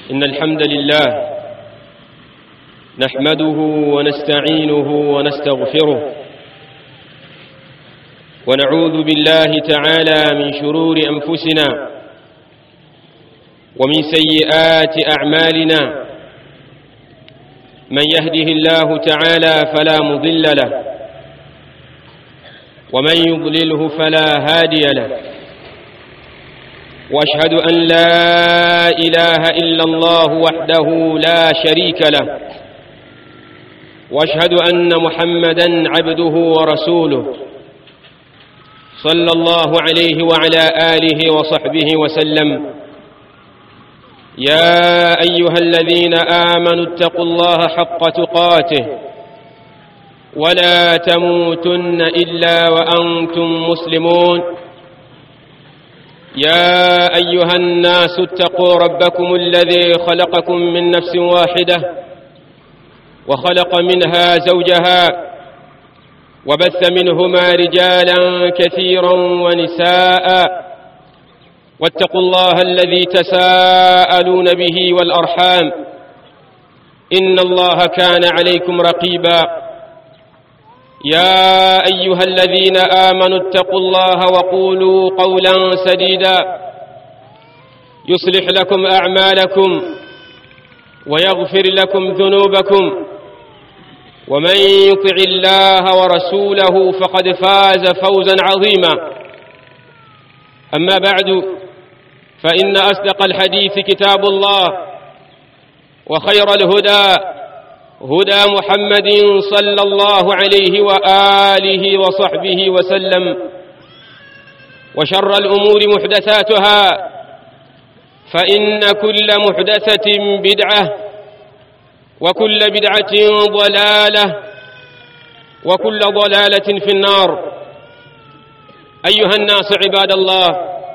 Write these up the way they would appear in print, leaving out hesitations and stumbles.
إن الحمد لله نحمده ونستعينه ونستغفره ونعوذ بالله تعالى من شرور أنفسنا ومن سيئات أعمالنا. من يهده الله تعالى فلا مضل له ومن يضلله فلا هادي له، وأشهد أن لا إله إلا الله وحده لا شريك له، وأشهد أن محمدًا عبده ورسوله صلى الله عليه وعلى آله وصحبه وسلم. يا أيها الذين آمنوا اتقوا الله حق تقاته ولا تموتن إلا وأنتم مسلمون. يا أيها الناس اتقوا ربكم الذي خلقكم من نفس واحدة وخلق منها زوجها وبث منهما رجالا كثيرا ونساء، واتقوا الله الذي تساءلون به والأرحام إن الله كان عليكم رقيبا. يا أيها الذين آمنوا اتقوا الله وقولوا قولا سديدا يصلح لكم أعمالكم ويغفر لكم ذنوبكم، ومن يطع الله ورسوله فقد فاز فوزا عظيما. أما بعد، فإن أصدق الحديث كتاب الله، وخير الهدى هدى محمد صلى الله عليه وآله وصحبه وسلم، وشر الأمور محدثاتها، فإن كل محدثة بدعة، وكل بدعة ضلالة، وكل ضلالة في النار. أيها الناس عباد الله،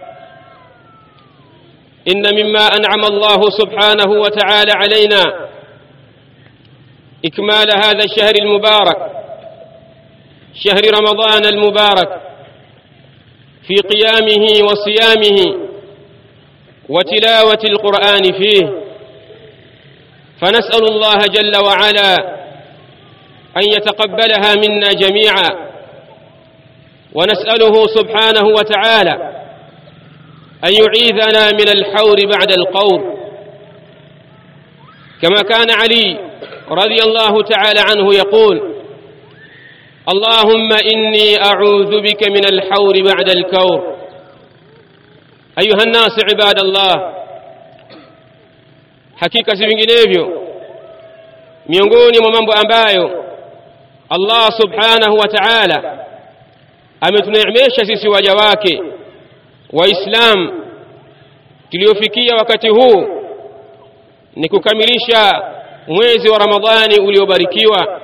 إن مما أنعم الله سبحانه وتعالى علينا إكمال هذا الشهر المبارك، شهر رمضان المبارك، في قيامه وصيامه وتلاوة القرآن فيه. فنسأل الله جل وعلا أن يتقبلها منا جميعا، ونسأله سبحانه وتعالى أن يعيذنا من الحور بعد القور، كما كان علي رضي الله تعالى عنه يقول: اللهم إني أعوذ بك من الحور بعد الكور. أيها الناس عباد الله، hakika si vinginevyo miongoni mwa mambo ambayo Allah subhanahu wa ta'ala ametuneemesha sisi waja wake Waislamu tuliofikia wakati huu ni kukamilisha mwezi wa Ramadhani uliobarikiwa,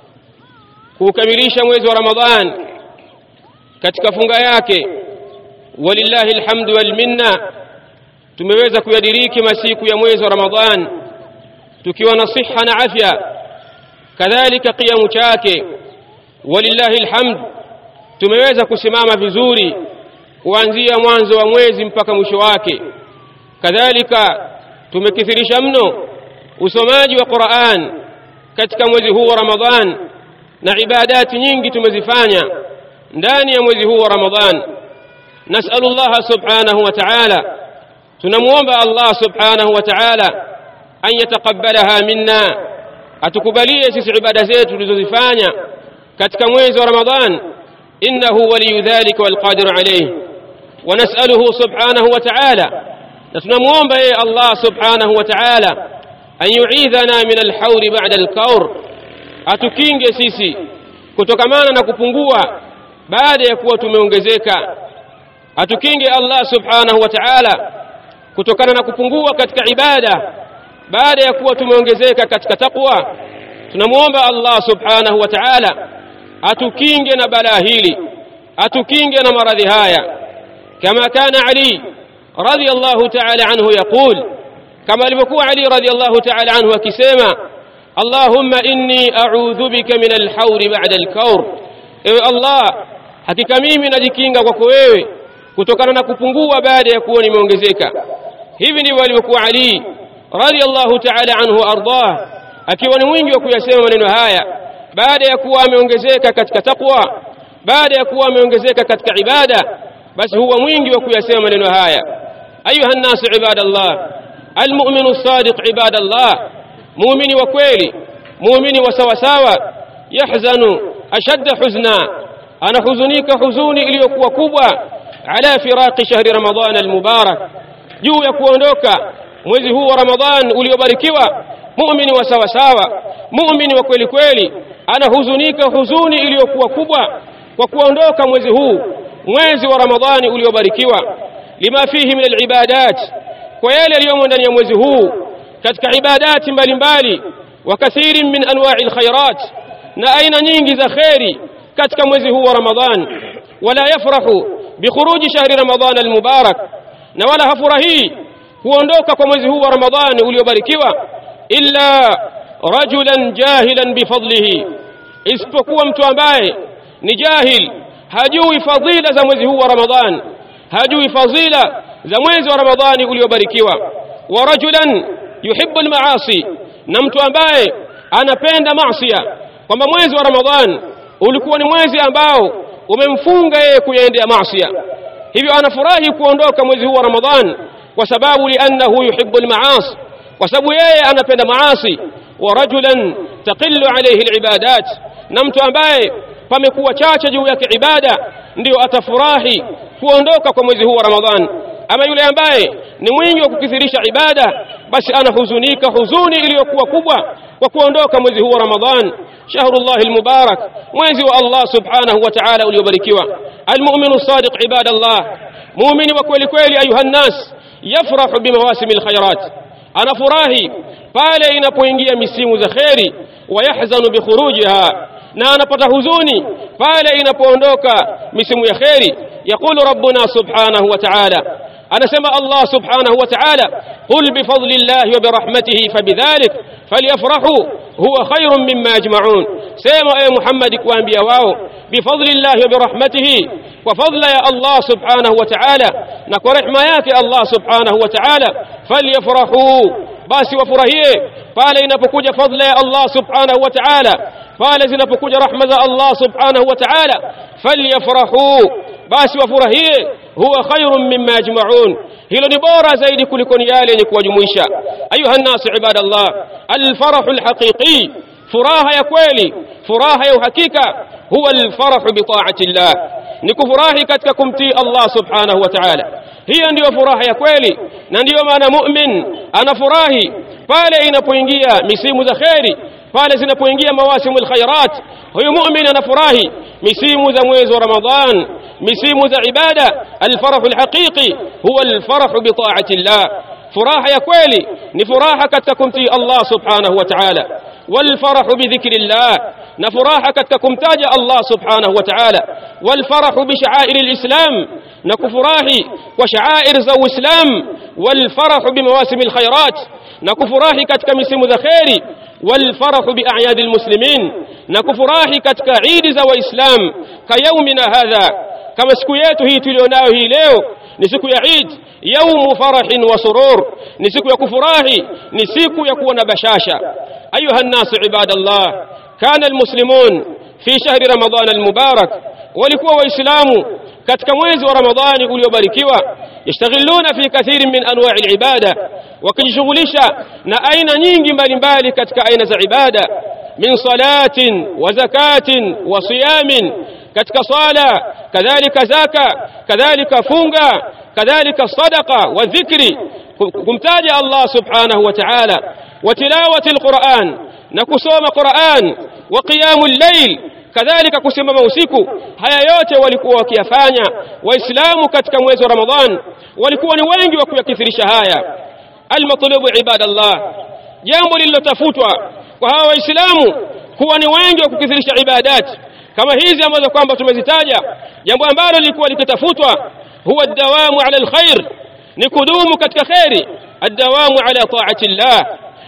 kukamilisha mwezi wa Ramadhani katika funga yake. Walillahi alhamdu wal minna, tumeweza kuyadiriki masiku ya mwezi wa Ramadhani tukiwa na siha na afya, kadhalika qiyamu chake. Walillahi alhamdu, tumeweza kusimama vizuri kuanzia mwanzo wa mwezi mpaka mwisho wake. Kadhalika tumekithirisha mno usomaji wa Qur'an katika mwezi huu wa Ramadhan, na ibadati nyingi tumezifanya ndani ya mwezi huu wa Ramadhan. Nas'alullah subhanahu wa ta'ala, tunamuomba Allah subhanahu wa ta'ala an yataqabbalaha minna, atukubalie sisi ibada zetu tulizozifanya katika mwezi wa Ramadhan. Innahu waliyu dhalika wal qadir alayhi. Wa nas'aluhu subhanahu wa ta'ala, na tunamuomba yeye Allah subhanahu wa ta'ala an yu'idhana min al-hawri ba'da al-kawr, atukinge sisi kutokamana na kupungua baada ya kuwa tumeongezeka. Atukinge Allah subhanahu wa ta'ala kutokana na kupungua katika ibada baada ya kuwa tumeongezeka katika taqwa. Tunamuomba Allah subhanahu wa ta'ala atukinge na balaa hili, atukinge na maradhi haya, kama kana Ali radiyallahu ta'ala anhu yaqul, kama alivyokuwa Ali radiyallahu ta'ala anhu akisema: Allahumma inni a'udhu bika min al-hawri ba'da al-kawr. Ewe Allah, hakika mimi najikinga kwako wewe kutokana na kupungua baada ya kuwa nimeongezeka. Hivi ndivyo alivyokuwa Ali radiyallahu ta'ala anhu ardah, akiwa ni mwingi wa kuyasema maneno haya baada ya kuwa ameongezeka katika taqwa, baada ya kuwa ameongezeka katika ibada, basi huwa mwingi wa kuyasema maneno haya. Ayuha an-nas ibadallah, al-mu'minu as-sadiq ibadallah, muumini wa kweli, muumini wa sawa sawa, yahzanu ashadda huzna, anahuzunika huzuni iliyokuwa kubwa, ala firaqi shahri ramadhan al-mubarak, juu ya kuondoka mwezi huu wa Ramadhan uliobarikiwa. Muumini wa sawa sawa, muumini wa kweli kweli, anahuzunika huzuni iliyokuwa kubwa kwa kuondoka mwezi huu, mwezi wa Ramadhani uliobarikiwa. Lima fihi min al-ibadat, kwa yale yaliyomo ndani ya mwezi huu katika ibadati mbalimbali, wa kathiri min anwa'i al-khairat, na aina nyingi za khairi katika mwezi huu wa Ramadhan. Wala yafrahu bi khuruji shahri Ramadhan al-mubarak, na wala hafurahi kuondoka kwa mwezi huu wa Ramadhani uliobarikiwa, illa rajulan jahilan bifadlihi, isipokuwa mtu ambaye ni jahil, hajui fadhila za mwezi huu wa Ramadhani, hajui fadhila za mwezi wa Ramadhani uliobarikiwa. Wa rajulan yuhibbu al-maasi, na mtu ambaye anapenda maasiya, kwamba mwezi wa Ramadhani ulikuwa ni mwezi ambao umemfunga yeye kuendea maasiya, hivyo anafurahi kuondoka mwezi huu wa Ramadhani kwa sababu li'annahu yuhibbu al-maasi, kwa sababu yeye anapenda maasi. Wa rajulan taqillu alayhi al-ibadat, na mtu ambaye pamekuwa chache juu yake ibada, ndio atafurahi kuondoka kwa mwezi huu wa Ramadhani. Ama yule ambaye ni mwingi wa kukithirisha ibada, basi anahuzunika huzuni iliyokuwa kubwa kwa kuondoka mwezi huu wa Ramadhani, shahrullahi al-mubarak, mwezi wa Allah subhanahu wa ta'ala uliobarikiwa. Al-mu'minu as-sadiq ibadallah, muumini wa kweli kweli, ayuha nas, yafrahu bimawasimil khairat, anafurahi pale inapoingia misimu za khairi, wa yahzanu bi khurujiha, na anapata huzuni pale inapoondoka misimu ya khairi. Yaqulu rabbuna subhanahu wa ta'ala, anasema Allah subhanahu wa ta'ala, qul bi fadlillahi wa bi rahmatihi fabidhalik falyafrahu huwa khairun mimma yajma'un, sema ay Muhammad kuambia wao, bi fadlillahi wa bi rahmatihi, kwa fadla ya Allah subhanahu wa ta'ala na kwa rehema yake Allah subhanahu wa ta'ala, falyafrahu, basi wafurahie pale inapokuja fadla ya Allah subhanahu wa ta'ala, pale zinapokuja rahma za Allah subhanahu wa ta'ala, falyafrahu, basi wafurahie, huwa khairun mimma yajma'un, hilo ni bora zaidi kuliko yale yenye kuwajumuisha. Ayuha an-nas ibadallah, al-farahu al-haqiqi, furaha ya kweli, furaha ya uhakika, huwa al-farahu bi ta'ati Allah, ni kufurahi katika kumtii Allah subhanahu wa ta'ala. Hiyo ndio furaha ya kweli, na ndio maana mu'min anafurahi pale inapoingia misimu za khairi, pale zinapoingia mawasimul khairat. Huyo mu'min anafurahi misimu za mwezi wa Ramadhan, misimu za ibada. Al-farahu al-haqiqi huwa al-farahu bi ta'ati Allah, furaha ya kweli ni furaha katika kumtii Allah subhanahu wa ta'ala. Wal-farahu bi dhikrillah, na furaha katika kumtaja Allah subhanahu wa ta'ala. Wal-farahu bi sha'air al-islam, na kufurahi kwa sha'air za Uislam. Wal-farahu bi mawasimil khairat, na kufurahi katika misimu za khairi. Wal-farahu bi a'yad al-muslimin, na kufurahi katika idi za Waislam. Ka yaumina hadha, kama siku yetu hii tulionayo hii leo ni siku ya Eid, yaumu farahin wa surur, ni siku ya kufurahi, ni siku ya kuwa na bashasha. Ayuha an-nas ibadallah, kana al-muslimun fi shahri Ramadhan al-mubarak, walikuwa waislamu katika mwezi wa Ramadhani uliobarikiwa, yashtaghiluna fi kathirin min anwa'i al-ibada, wakijishughulisha na aina nyingi mbalimbali katika aina za ibada, min salatin wa zakatin wa siyamin, katika sala, kadhalika zaka, kadhalika funga, kadhalika sadaqa wa dhikri, kumtaja Allah subhanahu wa ta'ala, wa tilawati al-Qur'an, na kusoma Qur'an, wa qiyamul layl, kadhalika kusimama usiku. Haya yote walikuwa wakiyafanya waislamu katika mwezi wa Ramadhan, walikuwa ni wengi wa kuyakithirisha haya. Al-matlubu ibadallah, jambo lililotafutwa kwa hawa waislamu kuwa ni wengi wa kukithirisha ibadati kama hizi ambazo kwamba tumezitaja, jambo ambalo lilikuwa likitafutwa huwa ad-dawamu ala al-khair, ni kudumu katika khairi. Ad-dawamu ala ta'ati Allah,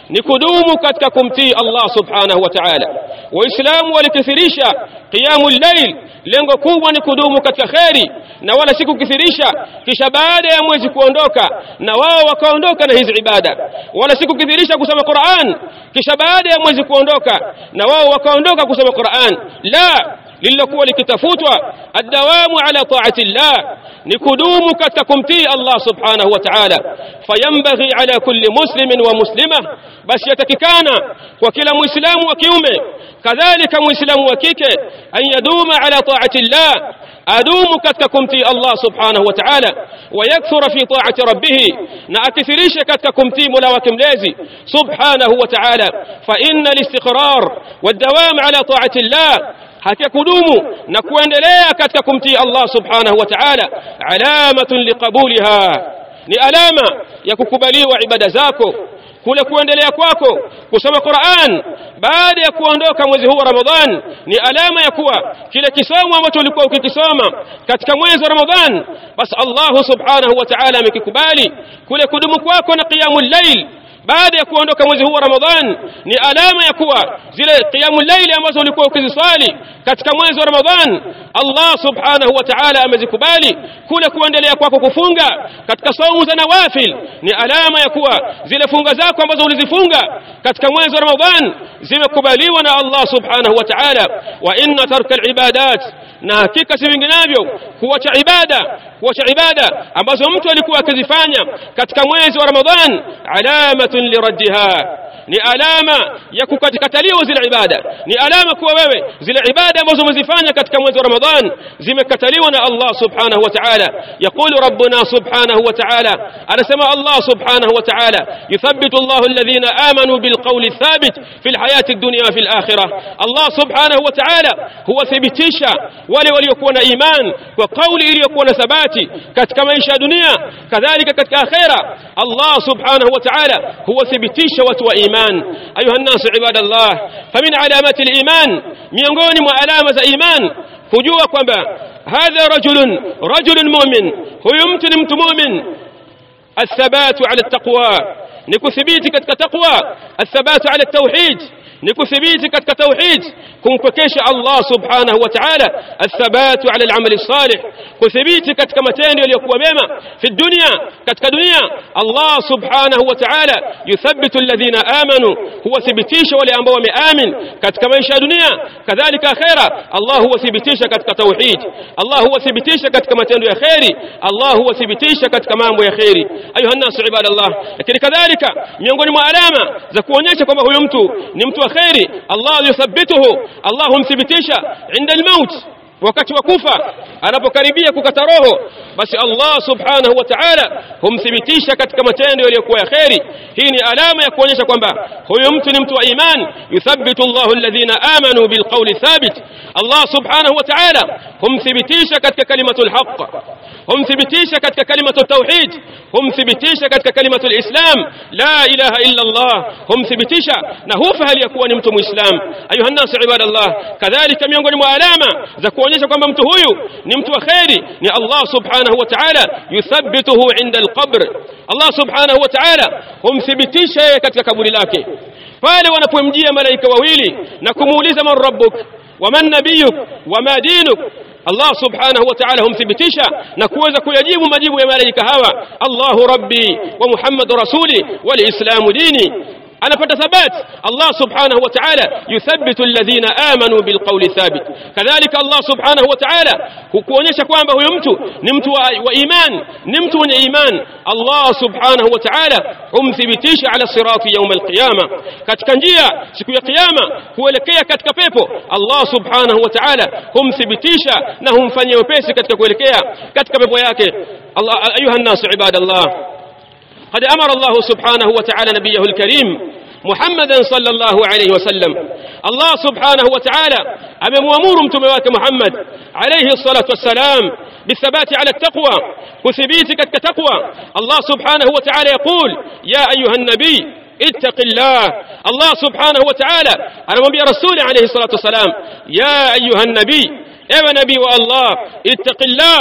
ni kudumu katika kumtii Allah subhanahu wa ta'ala. Waislamu walikithirisha qiyamul layl, lengo kubwa ni kudumu katika khairi na wala si kukithirisha kisha baada ya mwezi kuondoka na wao wakaondoka na hizi ibada, wala si kukithirisha kusoma Qur'an kisha baada ya mwezi kuondoka na wao wakaondoka kusoma Qur'an. La, lililokuwa likitafutwa ad-dawamu ala ta'ati Allah, ni kudumu katika kumtii Allah subhanahu wa ta'ala. Fayambaghi ala kulli muslimin wa muslima, basi yatakikana kwa kila muislamu wa kiume kadhalika muislamu wa kike an yaduma ala ta'ati Allah, adumu katika kumtii Allah subhanahu wa ta'ala, wa yakthura fi ta'ati rabbih, na akithirisha katika kumtii Mola wake mlezi subhanahu wa ta'ala. Fa inna al-istiqrar wad-dawam ala ta'ati Allah, hakika kudumu na kuendelea katika kumtii Allah subhanahu wa ta'ala alamatun liqabuliha, ni alama ya kukubaliwa ibada zako. Kule kuendelea kwako kusoma Qur'an baada ya kuondoka mwezi huu wa Ramadhan ni alama ya kuwa kile kisomo ambacho ulikuwa ukikisoma katika mwezi wa Ramadhan basi Allah subhanahu wa ta'ala amekikubali. Kule kudumu kwako na qiyamul layl baada ya kuondoka mwezi huu wa Ramadhan ni alama ya kuwa zile qiyamul layl ambazo ulikuwa ukiziswali katika mwezi wa Ramadhan Allah subhanahu wa ta'ala amezikubali. Kule kuendelea kwako kufunga katika saumu za nawafil ni alama ya kuwa zile funga zako ambazo ulizifunga katika mwezi wa Ramadhan zimekubaliwa na Allah subhanahu wa ta'ala. Wa inna tarka al-ibadat, na hakika si vinginevyo kuacha ibada ambazo mtu alikuwa akizifanya katika mwezi wa Ramadhan alamatun liraddiha, ni alama ya kukataliwa zile ibada, ni alama kuwa wewe zile ibada ambazo umezifanya katika mwezi wa Ramadhan zimekataliwa na Allah subhanahu wa ta'ala. Yaqulu rabbuna subhanahu wa ta'ala, anasema Allah subhanahu wa ta'ala, yuthabbitu Allahu alladhina amanu bilqawli thabit fil hayati ad-dunya wa fil akhirah. Allah subhanahu wa ta'ala huwa thibitisha wale waliokuwa na iman kwa kauli iliyokuwa na thabati katika maisha ya dunia kadhalika katika akhira. Allah subhanahu wa ta'ala huwa thibitisha watu wa iman. أيها الناس عباد الله، فمن علامات الإيمان miongoni mwa alama za iman kujua kwamba hadha rajulun mu'min, huyu mtu ni mtu mu'min. Athabatu ala taqwa, ni kuthibiti katika taqwa. Athabatu ala tauhid, ni kuthibiti katika tauhid, kumpekesha Allah subhanahu wa ta'ala. Athabatu ala al-amali salih, kuthibiti katika matendo yaliyokuwa mema fi dunya, katika dunia. Allah subhanahu wa ta'ala yuthabbitu alladhina amanu, huwa thibitisha wale ambao wameamin katika maisha ya dunia kadhalika akhera. Allah huwa thibitisha katika tauhid, Allah huwa thibitisha katika matendo ya khairi, Allah huwa thibitisha katika mambo ya khairi. Ayuha an-nas ibadallah, lakini kadhalika miongoni mwa alama za kuonyesha kwamba huyu mtu ni mtu wa khairi, Allah yuthabbituhu, Allah humthibitisha inda al-maut, wakati wa kufa anapokaribia kukata roho basi Allah subhanahu wa ta'ala humthibitisha katika matendo yaliyokuwa ya khairi. Hii ni alama ya kuonyesha kwamba huyu mtu ni mtu wa iman. Yuthabbitu Allahu alladhina amanu bilqawli thabit, Allah subhanahu wa ta'ala humthibitisha katika kalimatul haqq, humthibitisha katika kalimatul tauhid, humthibitisha katika kalimatul islam la ilaha illa Allah, humthibitisha na hufa hali ya kuwa ni mtu muislam. Ayuha an-nas ibadallah, kadhalika miongoni mwa alama za kuonyesha kwamba mtu huyu ni mtu wa khairi ni Allah subhanahu wa ta'ala yuthabbituhu inda al-qabr. Allah subhanahu wa ta'ala humthibitisha yeye katika kaburi lake pale wanapomjia malaika wawili na kumuuliza man rabbuk wa man nabiyuk wa ma dinuk. Allah subhanahu wa ta'ala humthibitisha na kuweza kuyajibu majibu ya malaika hawa, Allahu rabbi wa Muhammadur rasuli wal islamu dini. anapata thabati. Allah subhanahu wa ta'ala yuthabbitu alladhina amanu bilqawli thabit. Kadhalika Allah subhanahu wa ta'ala hukuonyesha kwamba huyo mtu ni mtu wa iman, ni mtu mwenye iman. Allah subhanahu wa ta'ala humthibitisha ala sirati yawm alqiyama, katika njia siku ya kiyama kuelekea katika pepo. Allah subhanahu wa ta'ala humthibitisha na humfanyia wepesi katika kuelekea katika pepo yake. Allah ayuha an-nas ibadallah, قد أمر الله سبحانه وتعالى نبيه الكريم محمدا صلى الله عليه وسلم. الله سبحانه وتعالى أمر متمواك محمد عليه الصلاة والسلام بالثبات على التقوى، وثبيتك التقوى. الله سبحانه وتعالى يقول يا أيها النبي اتق الله. الله سبحانه وتعالى أنا نبي رسول عليه الصلاة والسلام يا أيها النبي، أيها نبي والله اتق الله.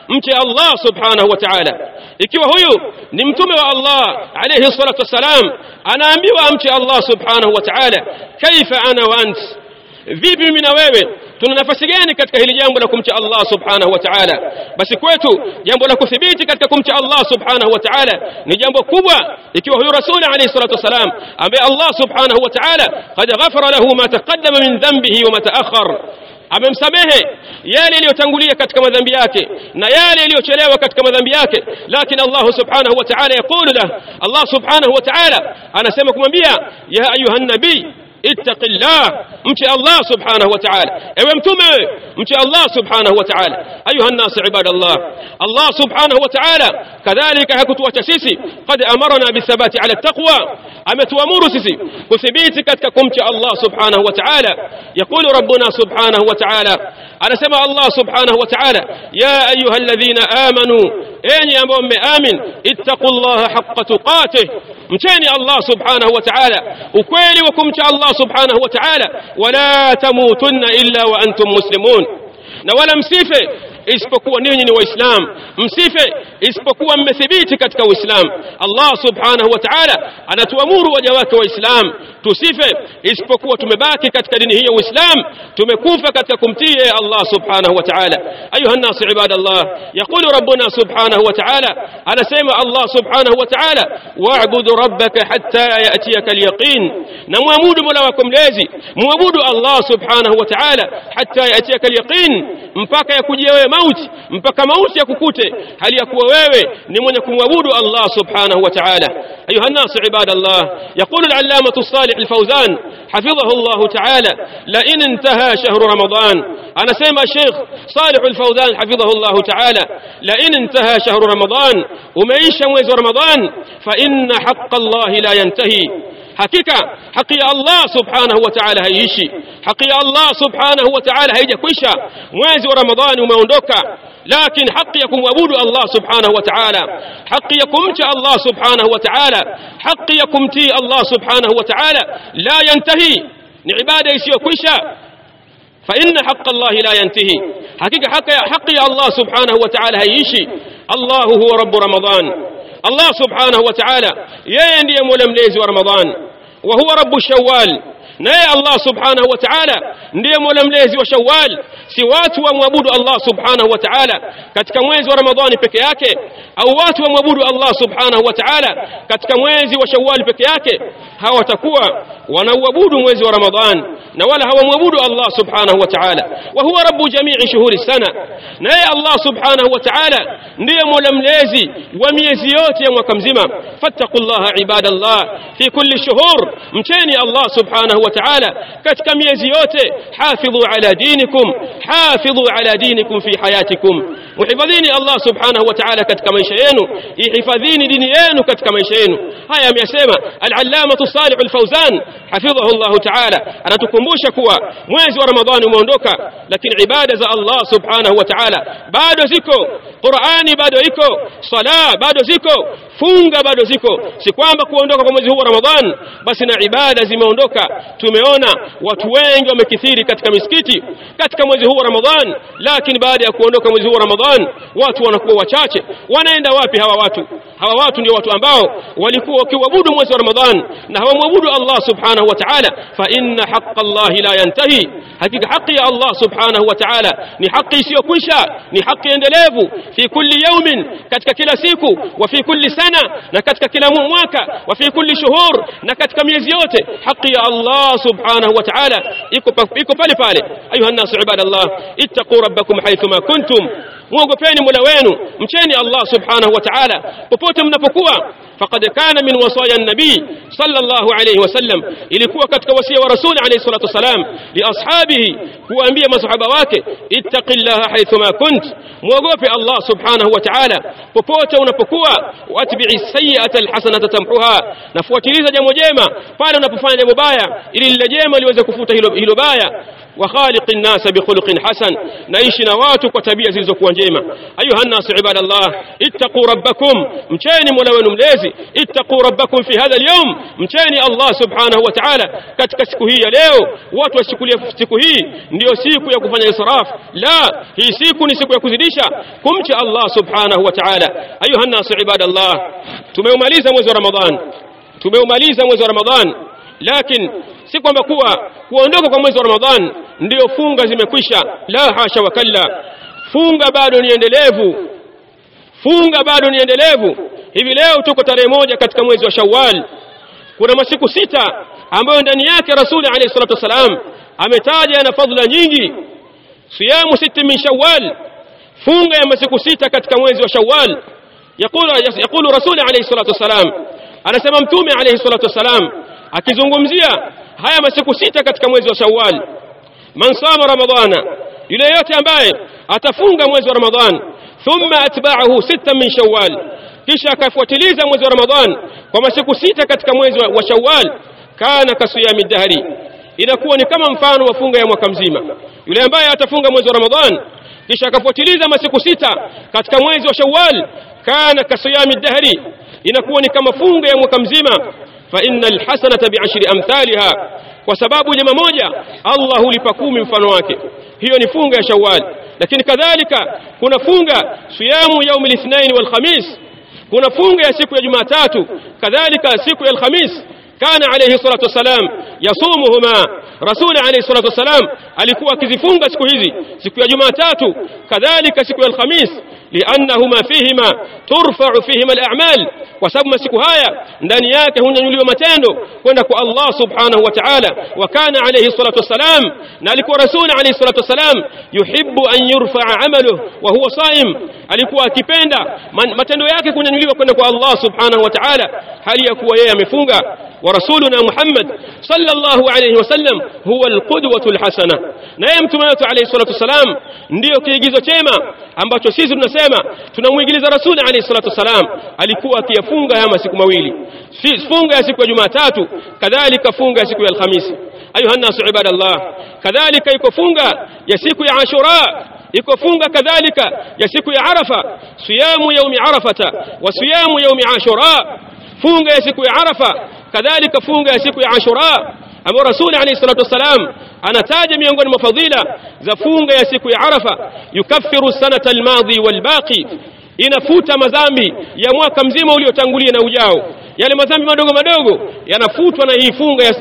mche Allah subhanahu wa ta'ala. Ikiwa huyu ni mtume wa Allah alayhi salatu wasalam, anaambiwa amche Allah subhanahu wa ta'ala, kaifa ana wa ant, vipi mimi na wewe tuna nafasi gani katika hili jambo la kumcha Allah subhanahu wa ta'ala? Basi kwetu jambo la kuthibiti katika kumcha Allah subhanahu wa ta'ala ni jambo kubwa. Ikiwa huyu rasul alayhi salatu wasalam ambaye Allah subhanahu wa ta'ala qad ghafara lahu ma taqaddama min dhanbihi wa ma ta'akhkhar, amemsamehe yale yaliyotangulia katika madhambi yake na yale yaliyochelewa katika madhambi yake, lakini Allah subhanahu wa ta'ala yaqulu lahu, Allah subhanahu wa ta'ala anasema kumwambia, ya ayuha nabii ittaqillah, mche Allah subhanahu wa ta'ala. Ewe mtume, mche Allah subhanahu wa ta'ala. Ayuha an-nas ibadallah, Allah subhanahu wa ta'ala kadhalika hakutuacha sisi, qad amarna bithabati ala at-taqwa, ametuamuru sisi kuthibiti katika kumcha Allah subhanahu wa ta'ala. Yaqulu rabbuna subhanahu wa ta'ala, anasema Allah subhanahu wa ta'ala, ya ayuha alladhina amanu, enyi ambao mmeamin, ittaqullaha haqqa tuqatih, mcheni Allah subhanahu wa ta'ala ukweli wa kumcha Allah subhanahu wa ta'ala, wala tamutunna illa wa antum muslimun, na wala msife isipokuwa ninyi ni waislamu, msife isipokuwa mmethibiti katika uislamu. Allah subhanahu wa ta'ala anatuamuru waja wake waislamu tusife isipokuwa tumebaki katika dini hii ya uislamu, tumekufa katika kumtii Allah subhanahu wa ta'ala. Ayuha nas ibadallah, yaqulu rabbuna subhanahu wa ta'ala, anasema Allah subhanahu wa ta'ala, wa'budu rabbaka hatta ya'tiyaka al-yaqin, na muabudu mola wako mlezi, muabudu Allah subhanahu wa ta'ala hatta ya'tiyaka al-yaqin, mpaka yakujie wewe mauti, mpaka mauti yakukute hali ya kuwa wewe ni mwenye kumwabudu Allah subhanahu wa ta'ala. Ayuha nas ibadallah, yaqulu al-allamah as-salih الفوزان حفظه الله تعالى، لئن انتهى شهر رمضان، أنا سمع الشيخ صالح الفوزان حفظه الله تعالى، لئن انتهى شهر رمضان ومعيش mwezi رمضان فإن حق الله لا ينتهي، hakika haki ya Allah subhanahu wa ta'ala haiishi, haki ya Allah subhanahu wa ta'ala haijakwisha. Mwezi wa Ramadhani umeondoka, lakini haki ya kumwabudu Allah subhanahu wa ta'ala, haki ya kumcha Allah subhanahu wa ta'ala, haki ya kumtii Allah subhanahu wa ta'ala la yantahi, ni ibada isiyokwisha. fa inna haqqa Allah la yantahi, hakika haki ya Allah subhanahu wa ta'ala haiishi. Allah huwa rabb Ramadhan, Allah subhanahu wa ta'ala yeye ndiye mola mlezi wa Ramadhan, wa huwa rabbu Shawwal, naye Allah subhanahu wa ta'ala ndiye mola mlezi wa Shawwal. Si watu wamwabudu Allah subhanahu wa ta'ala katika mwezi wa Ramadhani peke yake, au watu wamwabudu Allah subhanahu wa ta'ala katika mwezi wa Shawwal peke yake, hawatakuwa wanauabudu mwezi wa Ramadhani na wala hawamwabudu Allah subhanahu wa ta'ala. Wa huwa rabbu jami'i shuhuri sana, naye Allah subhanahu wa ta'ala ndiye mola mlezi wa miezi yote ya mwaka mzima. fattaqullaha ibadallah fi kulli shuhur, mcheni Allah subhanahu wa ta'ala katika miezi yote. hafidhu ala dinikum, hafidhu ala dinikum fi hayatikum, muhifadhini Allah subhanahu wa ta'ala katika maisha yenu, ihifadhini dini yenu katika maisha yenu. Haya ameyasema al-allamah Salih al-Fawzan hafidhahu Allah ta'ala, anatukumbusha kuwa mwezi wa Ramadhani umeondoka, lakini ibada za Allah subhanahu wa ta'ala bado ziko, Qur'ani bado iko, sala bado ziko, funga bado ziko. Si kwamba kuondoka kwa mwezi huu wa Ramadhani basi na ibada zimeondoka. Tumeona watu wengi wamekithiri katika misikiti katika mwezi huu wa Ramadhani, lakini baada ya kuondoka mwezi huu wa Ramadhani watu wanakuwa wachache. Wanaenda wapi hawa watu? Hawa watu ndio watu ambao walikuwa wakiabudu mwezi wa Ramadhani na hawamwabudu Allah subhanahu wa ta'ala. fa inna haqqa Allah la yantahi, hakika haki ya Allah subhanahu wa ta'ala ni haki isiyokwisha, ni haki endelevu. fi kulli yawmin, katika kila siku, wa fi kulli sana, na katika kila mwaka, wa fi kulli shuhur, na katika miezi yote. haki ya Allah subhanahu wa ta'ala iko pale pale. ayuha an-nas ibadallah, ittaqu rabbakum haythuma kuntum, muogopeni mola wenu, mcheni Allah subhanahu wa ta'ala popote mnapokuwa. faqad kana min wasaya an-nabi sallallahu alayhi wasallam, ilikuwa katika wasia wa rasul alayhi salatu wasalam li ashabihi, kuambia masahaba wake, ittaqillaha haythuma kunt, muogope Allah subhanahu wa ta'ala popote unapokuwa. watbi'i sayyi'ata alhasanata tamhuha, nafuatiliza jambo jema pale unapofanya jambo baya ili lile jema liweze kufuta hilo baya. wa khaliqin nas bi khuluqin hasan, naishi na watu kwa tabia zilizokuwa njema. ayuha an-nas ibadallah, ittaqu rabbakum, mcheni mola wenu mlezi. ittaqu rabbakum fi hadha al-yawm, mcheni Allah subhanahu wa ta'ala katika siku hii ya leo. Watu washikilie siku hii ndio siku ya kufanya israf. La, hii siku ni siku ya kuzidisha kumcha Allah subhanahu wa ta'ala. Ayuha nasu ibadallah, tumeumaliza mwezi wa Ramadhan, lakini si kwamba kuondoka kwa mwezi wa Ramadhan ndio funga zimekwisha. La hasha wa kalla, funga bado ni endelevu. Hivi leo tuko tarehe 1 katika mwezi wa Shawwal. Kuna masiku 6 ambayo ndani yake Rasul alayhi salatu wasalam ametaja na fadhila nyingi. Siyamu 6 min Shawwal, funga ya masiku 6 katika mwezi wa Shawwal. Yakulu Rasul alayhi salatu wasalam, anasema Mtume alayhi salatu wasalam akizungumzia haya masiku 6 katika mwezi wa Shawwal, man sama Ramadhana, yule yote ambaye atafunga mwezi wa Ramadhan, thumma atba'ahu 6 min Shawwal, kisha akafuatiliza mwezi wa Ramadhan kwa masiku 6 katika mwezi wa Shawwal, kana kasiyami dahri, inakuwa ni kama mfano wa funga ya mwaka mzima. Yule ambaye atafunga mwezi wa Ramadhan kisha akafuatiliza masiku 6 katika mwezi wa Shawwal, kana kasiyami dahri, inakuwa ni kama funga ya mwaka mzima. Fa innal hasanata bi'ashri amthaliha, kwa sababu jema moja Allah hulipa 10 mfano wake. Hiyo ni funga ya Shawwal. Lakini kadhalika kuna funga siyamu yaumil ithnain wal khamis, kuna funga ya siku ya Jumatatu, kadhalika siku ya Alhamis. Kana alayhi salatu wasalam yasumuhuma, Rasul alayhi salatu wasalam alikuwa akizifunga siku hizi, siku ya Jumatatu kadhalika siku ya Alhamis, liannahuma fihima turfa'u fihima al-a'mal, kwa sababu masiku haya ndani yake hunyanyuliwa matendo kwenda kwa Allah subhanahu wa ta'ala. Wa kana alayhi salatu wasalam, na alikuwa Rasul alayhi salatu wasalam yuhibbu an yurfa'a 'amaluhu wa huwa sa'im, alikuwa akipenda matendo yake kunyanyuliwa kwenda kwa Allah subhanahu wa ta'ala hali ya kuwa yeye amefunga. ورسولنا محمد صلى الله عليه وسلم هو القدوة الحسنة, na yeye mtume wetu alayhi salatu wasalam ndio kiigizo chema ambacho sisi tunasema tunamuigiza Rasul alayhi salatu wasalam. Alikuwa akiyafunga haya masiku mawili, funga ya siku ya Jumatatu, kadhalika funga ya siku ya Alhamisi. Ayuha nasu ibadallah, kadhalika iko funga ya siku ya Ashura, iko funga kadhalika ya siku ya Arafa, siyamu yaumi Arafata wa siyamu yaumi Ashura, funga ya siku ya Arafa kadhalika funga ya siku ya Ashura, ambapo Rasul alayhi salatu wasalam anataja miongoni mwa fadhila za funga ya siku ya Arafa, yukaffiru sanata almadhi walbaqi, inafuta madhambi ya mwaka mzima uliotangulia na ujao. Yale madhambi madogo madogo yanafutwa na hii funga ya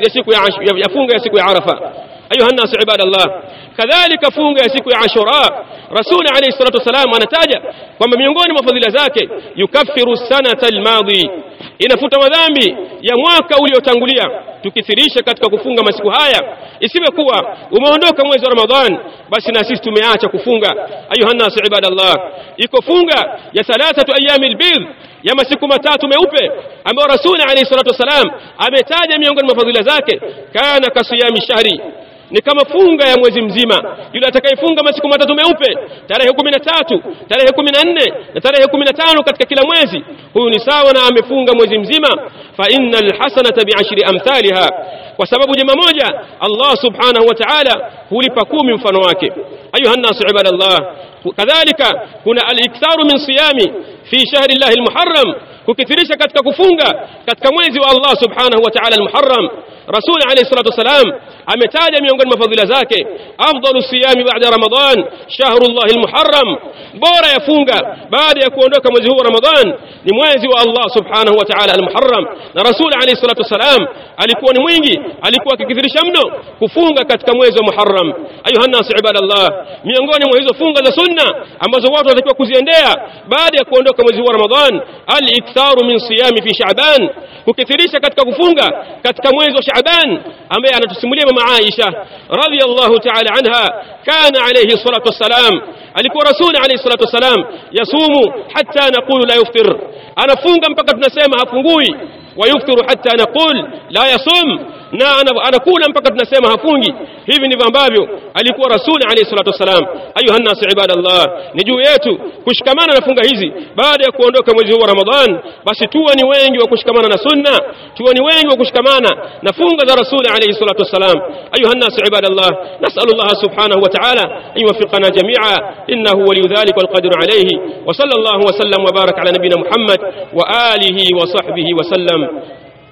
siku ya Arafa. Ayuha nasu ibadallah, kadhalika funga ya siku ya Ashura, Rasul alayhi salatu wasalam anataja kwamba miongoni mwa fadhila zake yukaffiru sanata almadhi, inafuta madhambi ya mwaka uliotangulia. Tukithirisha katika kufunga masiku haya, isiwe kuwa umeondoka mwezi wa Ramadhan basi na sisi tumeacha kufunga. Ayuha nasu ibadallah, iko funga ya 3 ayyamil bidh, ya masiku 3 meupe ambayo Rasul alayhi salatu wasalam ametaja miongoni mwa fadhila zake, kana kasiyami shahri, ni kama funga ya mwezi mzima. Yule atakayefunga masiku 3 meupe, tarehe 13, tarehe 14 na tarehe 15 katika kila mwezi, huyu ni sawa na amefunga mwezi mzima. Fa innal hasanata bi'ashri amthaliha, kwa sababu jema moja Allah subhanahu wa ta'ala hulipa 10 mfano wake. Ayuha nasu ibadallah, kadhalika kuna al-iktharu min siyami fi shahri llahi al-muharram, kukithirisha katika kufunga katika mwezi wa Allah subhanahu wa ta'ala al-muharram. Rasul alayhi salatu wasalam ametaja miongoni mwa fadhila zake, afdalu siyami ba'da Ramadhan shahrullahi al-muharram, bora ya funga baada ya kuondoka mwezi huu wa Ramadhan ni mwezi wa Allah subhanahu wa ta'ala al-muharram. Na Rasul alayhi salatu wasalam alikuwa ni mwingi, alikuwa akikithirisha mno kufunga katika mwezi wa Muharram. Ayuha nasu ibadallah, miongoni mwa hizo funga za sunna ambazo watu wanatakiwa kuziendea baada ya kuondoka mwezi huu wa Ramadhan, al-iktharu min siyami fi Sha'ban, kukithirisha katika kufunga katika mwezi wa Sha'ban, ambaye anatusimulia mama Aisha radhiyallahu ta'ala anha, kana alayhi salatu wassalam, alikuwa Rasul alayhi salatu wassalam yasumu hatta naqulu la yuftir, anafunga mpaka tunasema hafungui, wa yuftiru hatta naqul la yasum, na anakula mpaka tunasema hafungi. Hivi ndivyo ambavyo alikuwa Rasul alayhi salatu wasalam. Ayuha nasu ibadallah, ni juu yetu kushikamana na funga hizi baada ya kuondoka mwezi huu wa Ramadhan. Basi tuwe ni wengi wa kushikamana na sunna, tuwe ni wengi wa kushikamana na funga za Rasul alayhi salatu wasalam. Ayuha nasu ibadallah, nas'alullah subhanahu wa ta'ala an yuwaffiqana jami'a, innahu waliyyu dhalika wal qadiru alayhi. Wa sallallahu wa sallam wa baraka ala nabiyyina Muhammad wa alihi wa sahbihi wa sallam.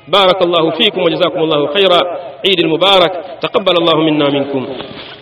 بارك الله فيكم وجزاكم الله خيرا. عيد المبارك، تقبل الله منا منكم.